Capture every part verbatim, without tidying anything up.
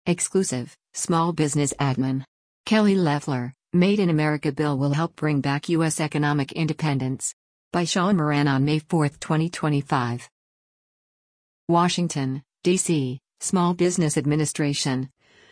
Exclusive, Small Business Admin. Kelly Loeffler, Made in America bill will help bring back U S economic independence. By Sean Moran on May fourth, twenty twenty-five. Washington, D C, Small Business Administration.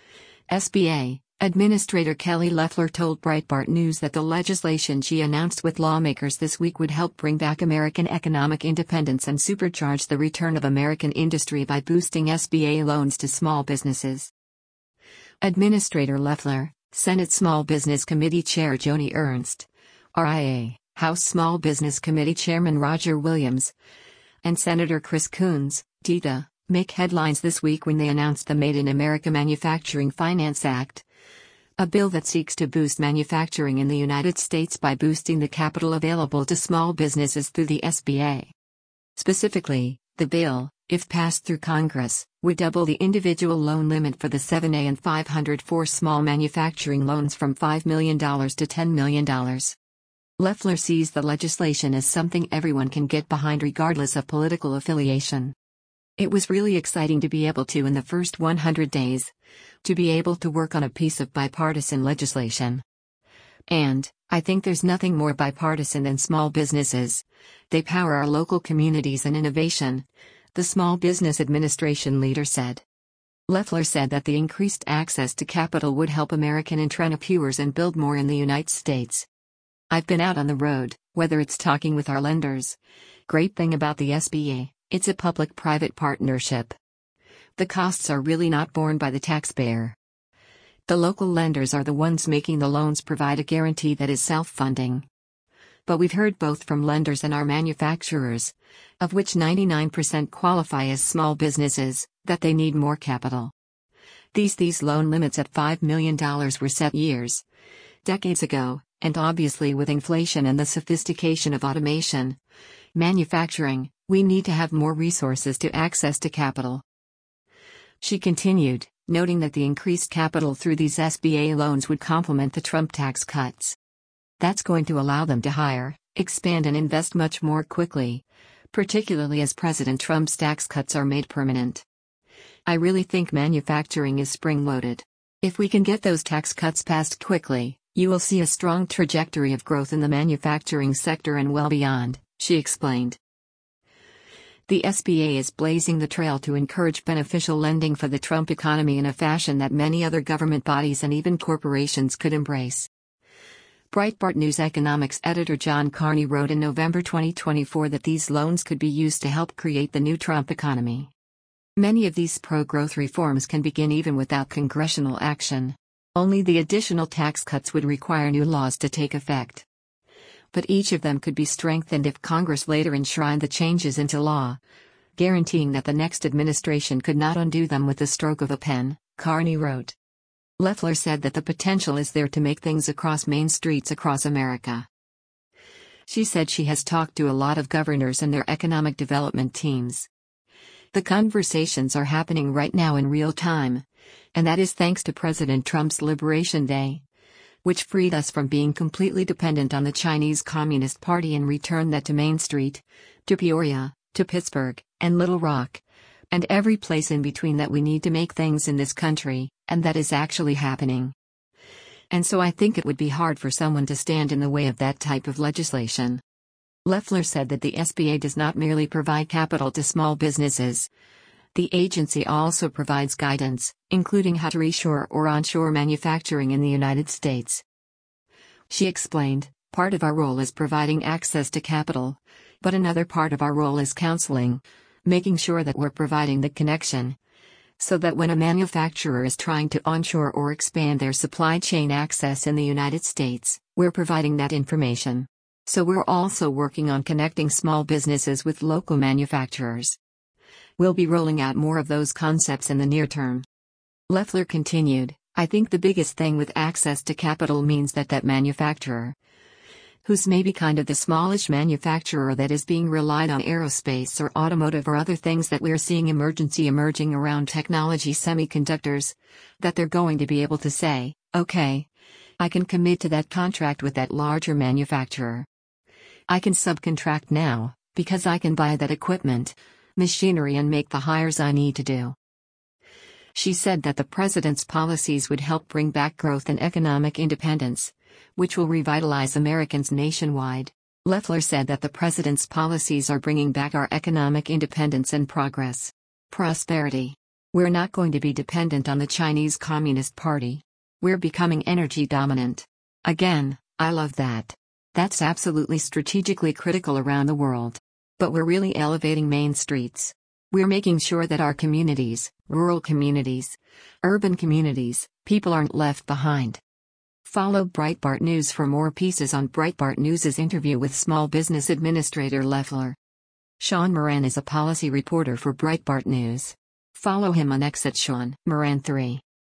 S B A Administrator Kelly Loeffler told Breitbart News that the legislation she announced with lawmakers this week would help bring back American economic independence and supercharge the return of American industry by boosting S B A loans to small businesses. Administrator Loeffler, Senate Small Business Committee Chair Joni Ernst, R I A, House Small Business Committee Chairman Roger Williams, and Senator Chris Coons, D I T A, make headlines this week when they announced the Made in America Manufacturing Finance Act, a bill that seeks to boost manufacturing in the United States by boosting the capital available to small businesses through the S B A. Specifically, the bill, if passed through Congress, would double the individual loan limit for the seven A and five oh four small manufacturing loans from five million dollars to ten million dollars. Loeffler sees the legislation as something everyone can get behind regardless of political affiliation. It was really exciting to be able to, in the first one hundred days, to be able to work on a piece of bipartisan legislation. And, I think there's nothing more bipartisan than small businesses. They power our local communities and innovation, the Small Business Administration leader said. Loeffler said that the increased access to capital would help American entrepreneurs and build more in the United States. I've been out on the road, whether it's talking with our lenders. Great thing about the S B A, it's a public-private partnership. The costs are really not borne by the taxpayer. The local lenders are the ones making the loans, provide a guarantee that is self-funding. But we've heard both from lenders and our manufacturers, of which ninety-nine percent qualify as small businesses, that they need more capital. These these loan limits at five million dollars were set years, decades ago, and obviously with inflation and the sophistication of automation, manufacturing, we need to have more resources to access to capital. She continued, noting that the increased capital through these S B A loans would complement the Trump tax cuts. That's going to allow them to hire, expand and invest much more quickly, particularly as President Trump's tax cuts are made permanent. I really think manufacturing is spring-loaded. If we can get those tax cuts passed quickly, you will see a strong trajectory of growth in the manufacturing sector and well beyond, she explained. The S B A is blazing the trail to encourage beneficial lending for the Trump economy in a fashion that many other government bodies and even corporations could embrace. Breitbart News economics editor John Carney wrote in November twenty twenty-four that these loans could be used to help create the new Trump economy. Many of these pro-growth reforms can begin even without congressional action. Only the additional tax cuts would require new laws to take effect. But each of them could be strengthened if Congress later enshrined the changes into law, guaranteeing that the next administration could not undo them with the stroke of a pen, Carney wrote. Loeffler said that the potential is there to make things across main streets across America. She said she has talked to a lot of governors and their economic development teams. The conversations are happening right now in real time, and that is thanks to President Trump's Liberation Day, which freed us from being completely dependent on the Chinese Communist Party and returned that to Main Street, to Peoria, to Pittsburgh, and Little Rock, and every place in between that we need to make things in this country, and that is actually happening. And so I think it would be hard for someone to stand in the way of that type of legislation. Loeffler said that the S B A does not merely provide capital to small businesses. The agency also provides guidance, including how to reshore or onshore manufacturing in the United States. She explained, part of our role is providing access to capital, but another part of our role is counseling, making sure that we're providing the connection, so that when a manufacturer is trying to onshore or expand their supply chain access in the United States, we're providing that information. So we're also working on connecting small businesses with local manufacturers. We'll be rolling out more of those concepts in the near term. Loeffler continued, I think the biggest thing with access to capital means that that manufacturer, who's maybe kind of the smallish manufacturer that is being relied on aerospace or automotive or other things that we're seeing emergency emerging around technology semiconductors, that they're going to be able to say, okay, I can commit to that contract with that larger manufacturer. I can subcontract now, because I can buy that equipment, machinery and make the hires I need to do. She said that the president's policies would help bring back growth and economic independence, which will revitalize Americans nationwide. Loeffler said that the president's policies are bringing back our economic independence and progress. Prosperity. We're not going to be dependent on the Chinese Communist Party. We're becoming energy dominant. Again, I love that. That's absolutely strategically critical around the world. But we're really elevating main streets. We're making sure that our communities, rural communities, urban communities, people aren't left behind. Follow Breitbart News for more pieces on Breitbart News' interview with Small Business Administrator Loeffler. Sean Moran is a policy reporter for Breitbart News. Follow him on X at Sean Moran three.